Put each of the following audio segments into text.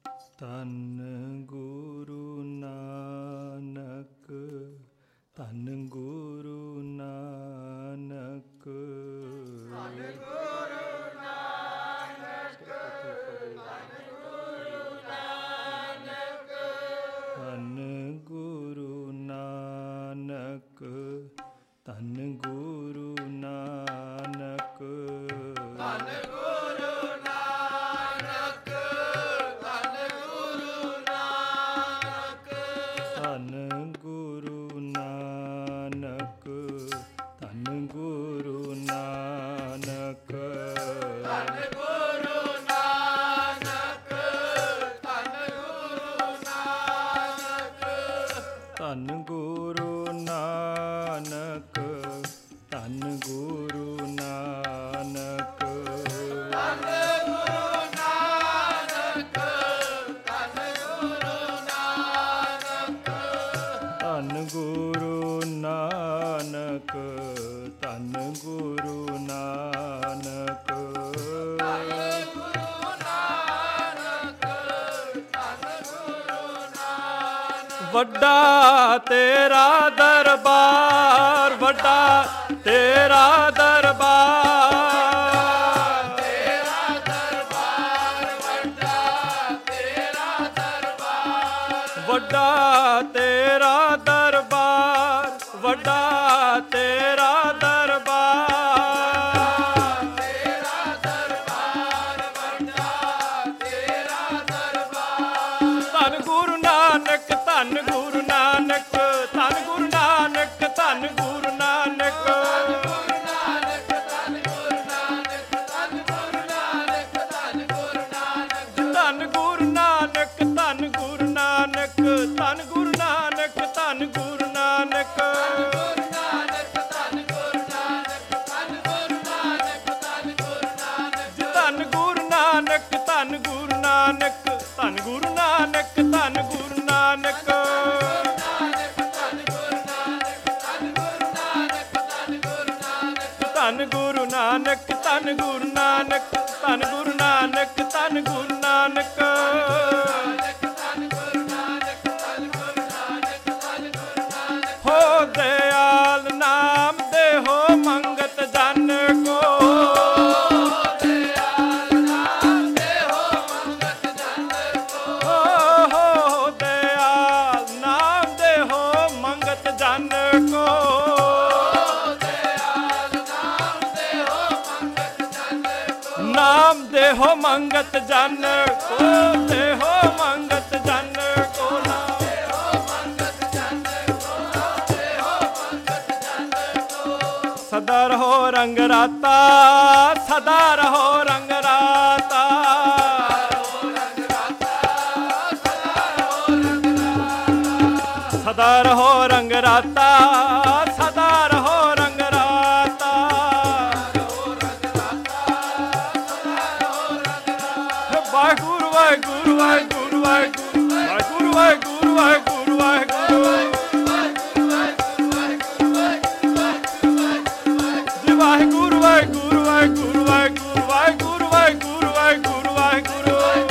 ਧੰਨ ਗੁਰੂ ਨਾਨਕ, ਧੰਨ ਗੁਰੂ ਨਾਨਕ। ਧੰਨ ਗੁਰੂ ਨਾਨਕ, ਧੰਨ ਗੁਰੂ ਨਾਨਕ। ਧੰਨ ਗੁਰੂ ਨਾਨਕ, ਧੰਨ ਗੁਰੂ ਨਾਨਕ। ਧੰਨ ਗੁਰੂ ਨਾਨਕ, ਧੰਨ ਗੁਰੂ ਨਾਨਕ। ਧੰਨ ਗੁਰੂ ਨਾਨਕ, ਧੰਨ ਗੁਰੂ ਨਾਨਕ। ਧੰਨ ਗੁਰੂ ਨਾਨਕ, ਧੰਨ ਗੁਰੂ ਨਾਨਕ। ਧੰਨ ਗੁਰੂ ਨਾਨਕ, ਧੰਨ ਗੁਰੂ ਨਾਨਕ। ਧੰਨ ਗੁਰੂ ਨਾਨਕ, ਧੰਨ ਗੁਰੂ ਨਾਨਕ। ਧੰਨ ਗੁਰੂ ਨਾਨਕ, ਧੰਨ ਗੁਰੂ ਨਾਨਕ। ਧੰਨ ਗੁਰੂ ਨਾਨਕ, ਧੰਨ ਗੁਰੂ ਨਾਨਕ। ਵੱਡਾ ਤੇਰਾ ਦਰਬਾਰ, ਵੱਡਾ ਤੇਰਾ ਦਰਬਾਰ। ਤੇਰਾ ਦਰਬਾਰ, ਵੱਡਾ ਤੇਰਾ ਦਰਬਾਰ। ਵੱਡਾ ਤੇਰਾ ਦਰਬਾਰ, ਵੱਡਾ ਤੇਰਾ ਦਰਬਾਰ। ਤੇਰਾ ਦਰਬਾਰ, ਵੱਡਾ ਤੇਰਾ ਦਰਬਾਰ। ਧੰਨ ਗੁਰੂ ਨਾਨਕ, ਧੰਨ ਗੁਰੂ ਨਾਨਕ। ਧੰਨ ਗੁਰੂ ਨਾਨਕ, ਧੰਨ ਗੁਰੂ ਨਾਨਕ। ਧੰਨ ਗੁਰੂ ਨਾਨਕ, ਧੰਨ ਗੁਰੂ ਨਾਨਕ। ਧੰਨ ਗੁਰੂ ਨਾਨਕ, ਧੰਨ ਗੁਰੂ ਨਾਨਕ। ਧੰਨ ਗੁਰੂ ਨਾਨਕ, ਧੰਨ ਗੁਰੂ ਨਾਨਕ। ਧੰਨ ਗੁਰੂ ਨਾਨਕ, ਧੰਨ ਗੁਰੂ ਨਾਨਕ। ਧੰਨ ਗੁਰੂ ਨਾਨਕ, ਧੰਨ ਗੁਰੂ ਨਾਨਕ। ਧੰਨ ਗੁਰੂ ਨਾਨਕ, ਧੰਨ ਗੁਰੂ ਨਾਨਕ। ਧੰਨ ਗੁਰੂ ਨਾਨਕ, ਧੰਨ ਗੁਰੂ ਨਾਨਕ। ਧੰਨ ਗੁਰੂ ਨਾਨਕ, ਧੰਨ ਗੁਰੂ ਨਾਨਕ। ਧੰਨ ਗੁਰੂ ਨਾਨਕ, ਧੰਨ ਗੁਰੂ ਨਾਨਕ। ਹੋ ਦਇਆਲ ਨਾਮ ਦੇਹੋ ਮੰਗਤ ਜਨ ਕੋ। ਦਇਆਲ ਨਾਮ ਦੇਹੋ ਮੰਗਤ ਜਨ ਕੋ। ਹੋ ਦਇਆਲ ਨਾਮ ਦੇਹੋ ਮੰਗਤ ਜਨ ਕੋ। ਨਾਮ ਦੇਹੋ ਮੰਗਤ ਜਨ ਕੋ। ਦੇਹੋ ਮੰਗਤ ਜਨ ਕੋ। ਨਾਮ ਦੇਹੋ ਮੰਗਤ ਜਨ ਕੋ। ਦੇਹੋ ਮੰਗਤ ਜਨ ਕੋ। ਸਦਾ ਰਹੋ ਰੰਗ ਰਾਤਾ, ਸਦਾ ਰਹੋ ਰੰਗ ਰਾਤਾ। ਸਦਾ ਰਹੋ ਰੰਗ ਰਾਤਾ, ਸਦਾ ਰਹੋ ਰੰਗ ਰਾਤਾ। ਵਾਹਿਗੁਰੂ ਵਾਹਿਗੁਰੂ ਵਾਹਿਗੁਰੂ ਵਾਹਿਗੁਰੂ ਵਾਹਿਗੁਰੂ ਵਾਹਿਗੁਰੂ ਵਾਹਿਗੁਰੂ। ਜੀ ਵਾਹਿਗੁਰੂ ਵਾਹਿਗੁਰੂ ਵਾਹਿਗੁਰੂ ਵਾਹਿਗੁਰੂ ਵਾਹਿਗੁਰੂ ਵਾਹਿਗੁਰੂ ਵਾਹਿਗੁਰੂ ਵਾਹਿਗੁਰੂ।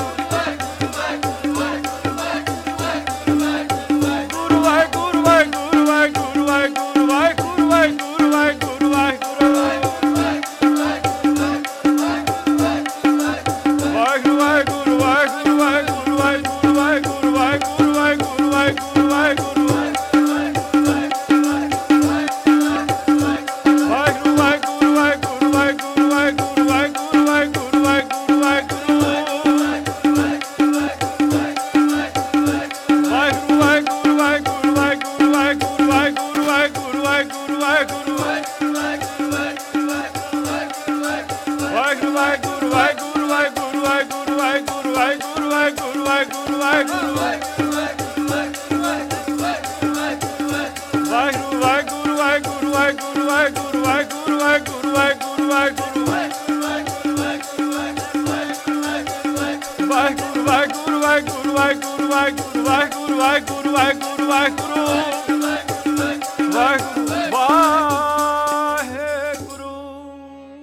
ਗੁਰੂ ਵਾਹਿਗੁਰੂ ਵਾਹਿਗੁਰੂ ਵਾਹਿਗੁਰੂ ਵਾਹਿਗੁਰੂ ਵਾਹਿਗੁਰੂ ਵਾਹਿਗੁਰੂ ਵਾਹਿਗੁਰੂ ਵਾਹਿਗੁਰੂ। ਵਾਹਿਗੁਰੂ ਵਾਹਿਗੁਰੂ ਵਾਹਿਗੁਰੂ ਵਾਹਿਗੁਰੂ ਵਾਹਿਗੁਰੂ ਵਾਹਿਗੁਰੂ ਵਾਹਿਗੁਰੂ ਵਾਹਿਗੁਰੂ ਵਾਹਿਗੁਰੂ।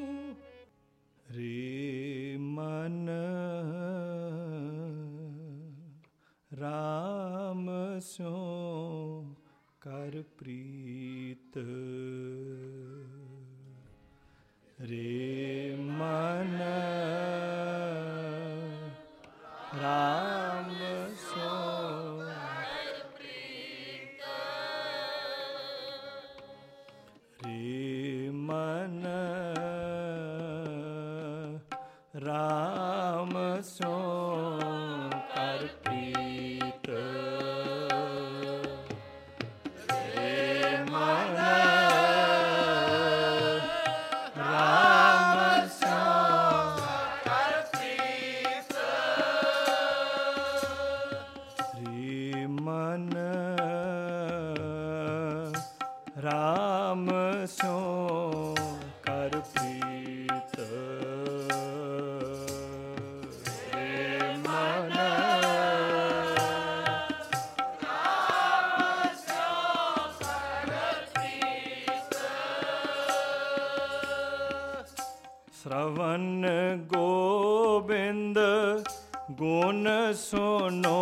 ਰੇ ਮਨ राम स्यो कर प्रीत रे मन राम स्यो रे मन राम स्यो कर प्रीत रे मन राम स्यो कर प्रीत रे मन राम स्यो कर प्रीत रे मन श्रवण गोविंद गुण सुनो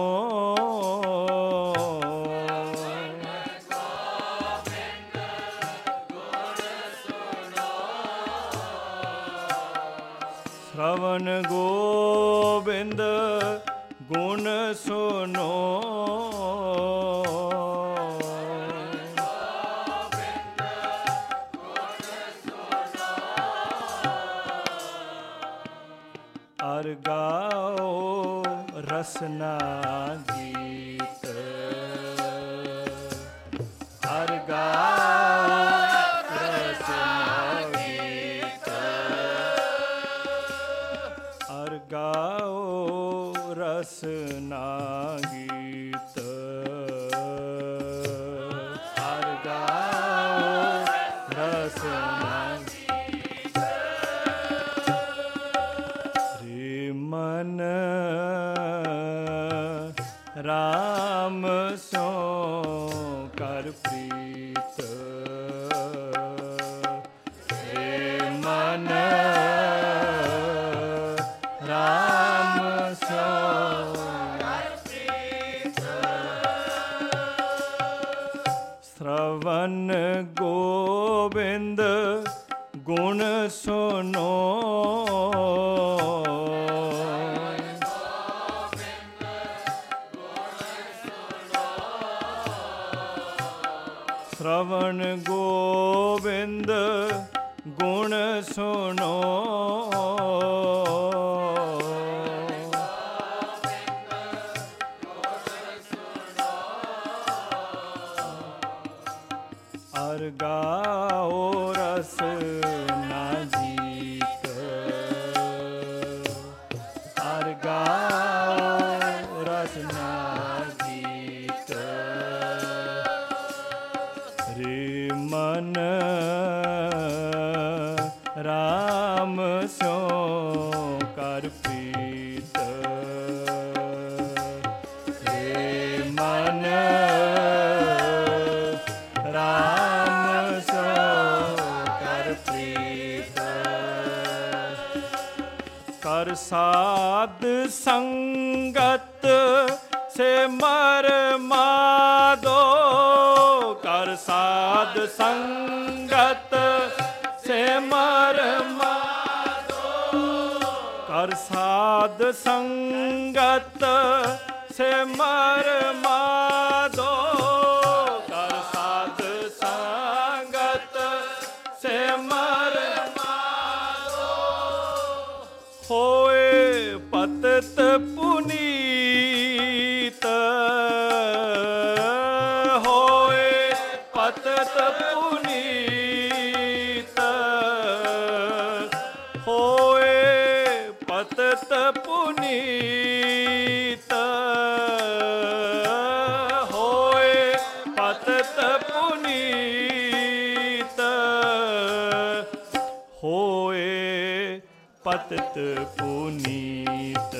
श्रवण गोविंद गुण सुनो अर गाओ रसना गीत अर गाओ रसना गीत अर गाओ रसना गीत अर गाओ रसना मन राम स्यो कर प्रीत रे मन राम स्यो कर प्रीत श्रवण गोविंद गुण सुनो श्रवण गोविंद गुण सुनो अर गाओ रसना गीत अर गाओ रसना गीत रे मन राम स्यो कर प्रीत रे मन राम स्यो कर प्रीत कर साध संगत से मर मादो कर साध संगत से मर मादो कर साध संगत से मर मादो कर साध संगत से मर मादो होए पतित पुनीत होए पतित पुनीत होए पतित पुनीत होए पतित पुनीत होए पतित पुनीत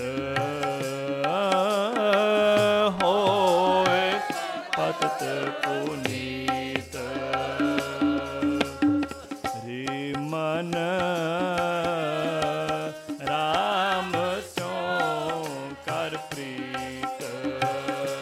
होए पतित पुनीत रे मन राम स्यो कर प्रीत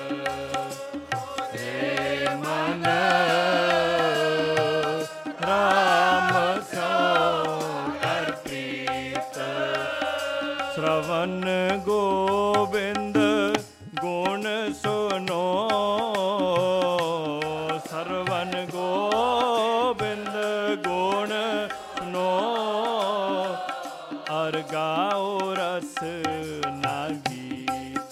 गोविंद गुण सुनो, सरवन गोविंद गुण सुनो, और गाओ रस ना गीत,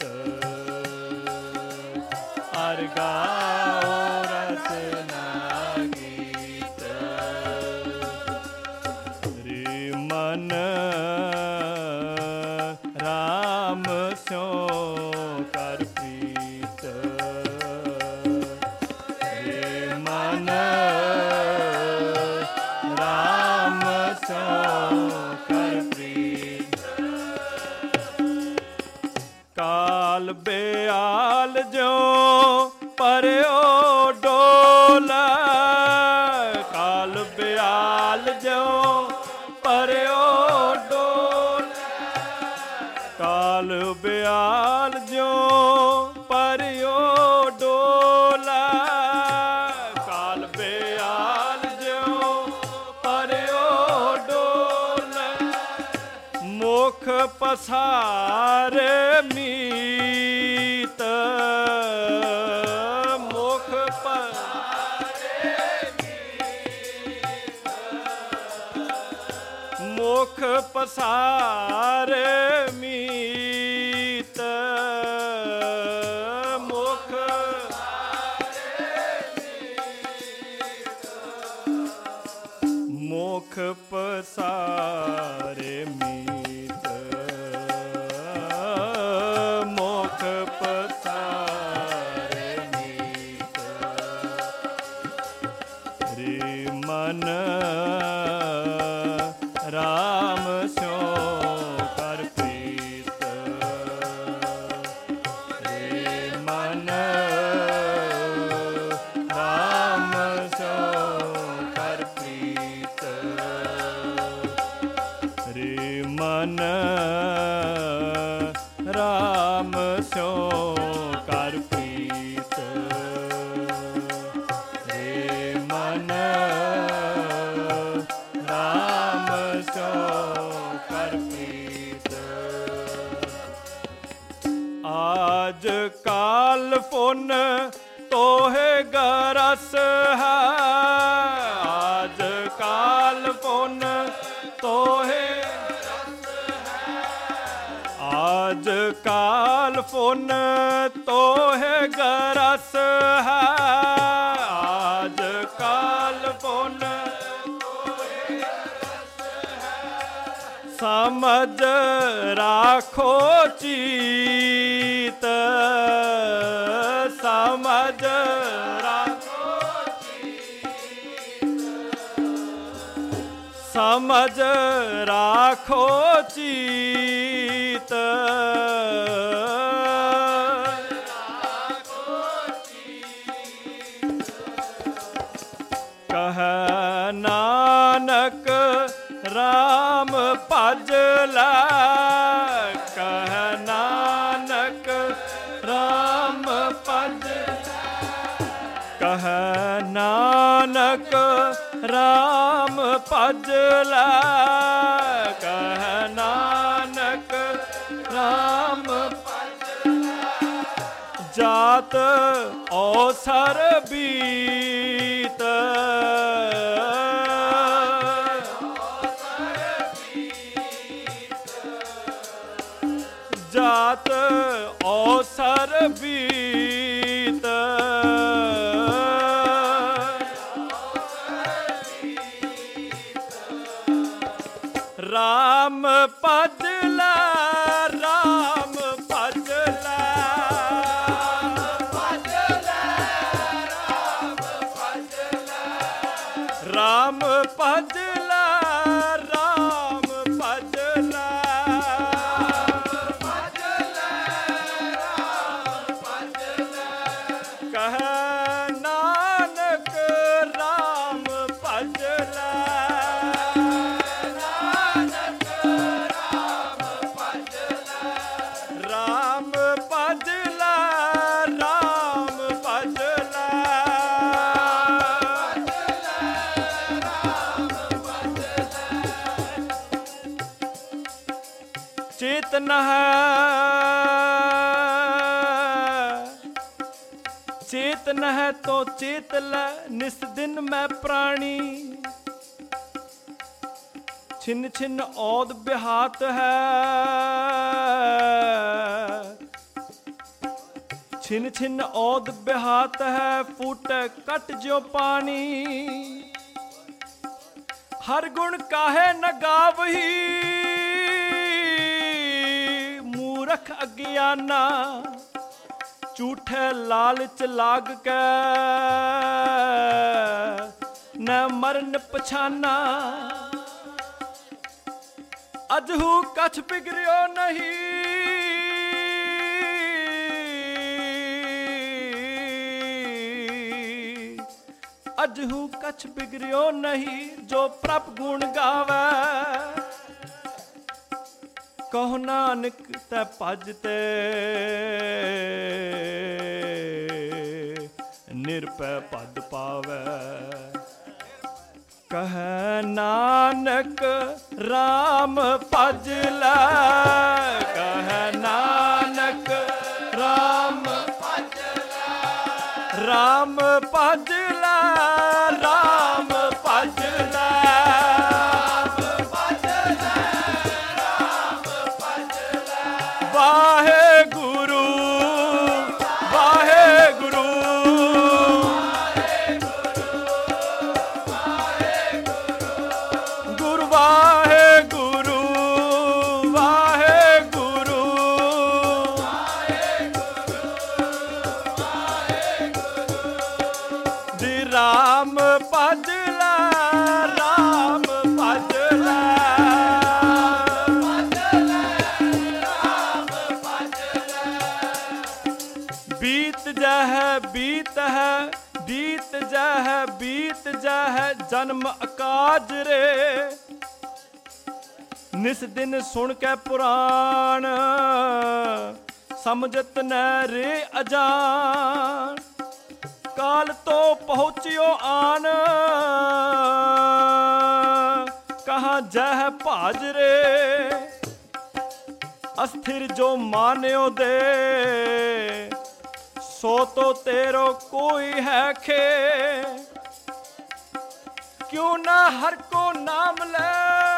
और गाओ रस ना गीत। रे मन राम स्यो कर प्रीत, रे मन राम स्यो कर प्रीत। काल बेआल जो परयो डोला, काल बेआल जो परयो डोला, काल बेआल जो परयो डोला, काल बेआल जो परयो डोला। मुख पसारे मीत, मुख पसारे मीत, मुख पसारे मीत, मुख मुख पसारे मीत, मुख पसारे मीत। रे मन राम स्यो कर प्रीत, रे मन राम स्यो कर प्रीत, रे मन राम स्यो कर प्रीत, रे मन राम स्यो कर प्रीत। आज काल पुन तोहे गरस है, आज काल पुन तोहे, आज काल पुन तोहे गरस है, आज काल पुन तोहे गरस है। समझ राखो चीत, समझ राखो चीत, समझ राखो चीत, कह नानक राम भजला, कह नानक राम भजला, कह नानक राम भजला, कह नानक राम भजला। जात अवसर बीत, जात अवसर बीत, राम भजला, राम भजला, राम भजला, राम भजला, कह नानक राम भजला, राम भजला, राम भजला, चेतन है चेतन है तो चेत लै निस दिन मैं प्राणी। छिन छिन औद बिहात है, छिन छिन औद बिहात है, फूटे कट जो पानी। हर गुण काहे न गावही, मूरख अज्ञाना। झूठे लालच लाग के न मरन पछाना। अजहू कछ बिगड़ियो नहीं, अजहू कछ बिगड़ियो नहीं, जो प्रभ गुण गावे। कहो नानक तै भज ते निरपै पद पावै। कहे नानक राम भज लै, कहे नानक राम भज लै, राम भज लै, राम भज लै, वाहेगुरु वाहेगुरु गुरु वाहेगुरु वाहेगुरु दी राम भज लै, राम भज लै, बीत जह बीत है बीत जह बीत जह जन्म अकाज रे। निस दिन सुन के पुराण, समझत न रे अजान। काल तो पहुँचियो आन, कहाँ जह भाज रे। अस्थिर जो मान्यो दे, सो तो तेरो कोई है खे। क्यों ना हर को नाम ले,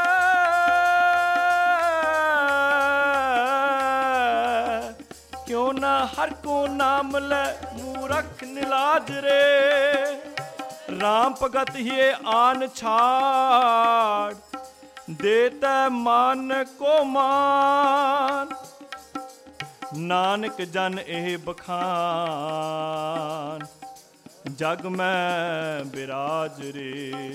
क्यों ना हर को नाम ले, मूरख निलाज रे। राम भगत ही आन छाड़, देता मान को मान। नानक जन एह बखान, जग में बिराज रे।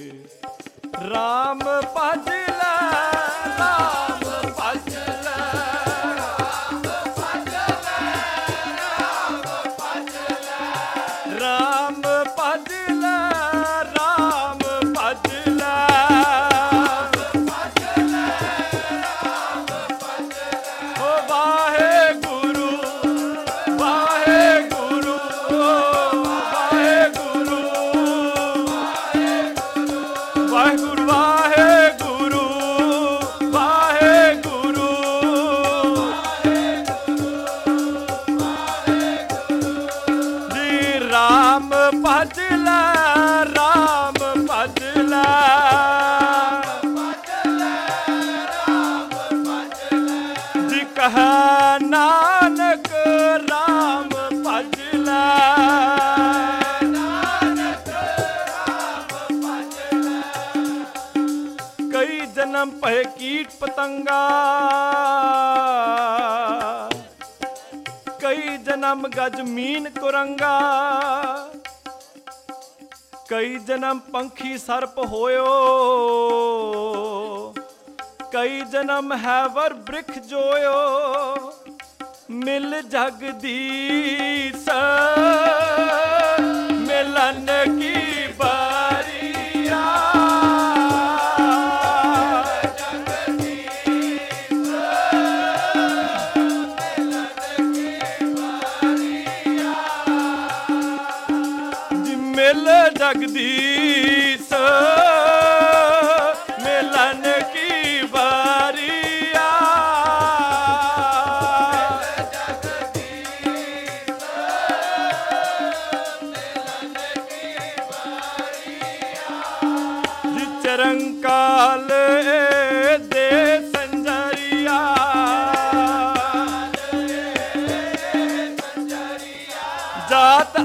राम भज लै, राम भज लै, राम भज लै, राम भज लै, राम भज लै, राम भज लै, ओ वाहेगुरु वाहेगुरु वाहेगुरु वाहेगुरु वाहेगुरु वाहेगुरु जी राम भज लै, राम भज लै, जी कहे नानक राम भज लै, कई जन्म पहे कीट पतंगा, कई जन्म गज मीन कुरंगा। कई जन्म पंखी सर्प होयो, कई जन्म हैवर वृक्ष जोयो। मिल जगदीश मिलन की बारिया, मिल जगदीश मिलन की बारिया।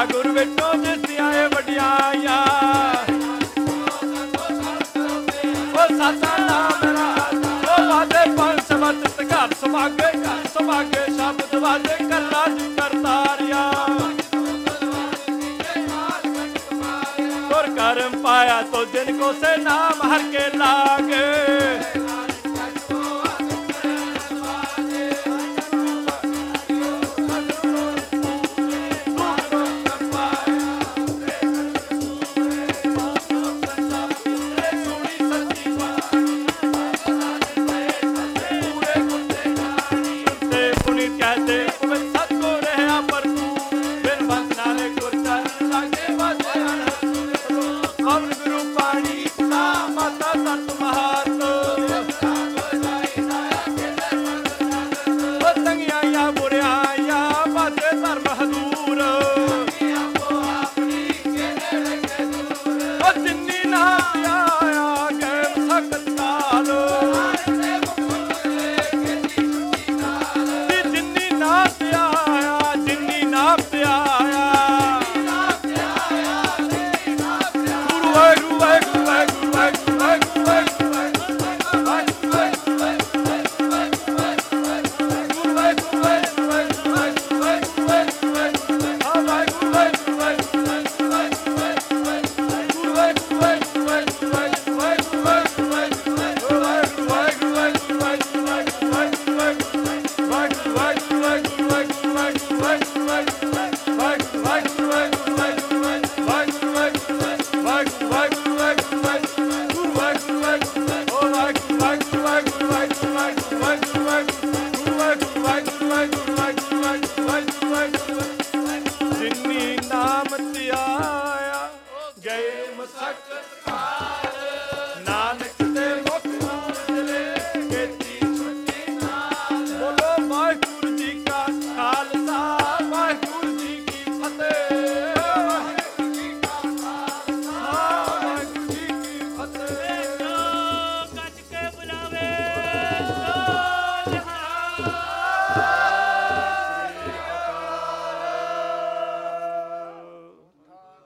ਮੇਰਾ ਗੁਰ ਵਿੱਚੋਂ ਜਿਸਦੀਆਂ ਇਹ ਵਡਿਆਈਆਂ ਉਹ ਸਾਚਾ ਨਾਮ ਮੇਰਾ ਉਹ ਵਾਦੇ ਪੰਜ ਸਬਦ ਘਰ ਸੁਭਾਗੇ ਸ਼ਬਦ ਵਾਦੇ ਕੱਲਾ ਜੀ ਕਰਤਾਰਿਆ ਗੁਰ ਕਰਮ ਪਾਇਆ ਤੋ ਜਿਨ ਕੋ ਸੇ ਨਾਮ ਹਰ ਕੇ ਲਾਗੇ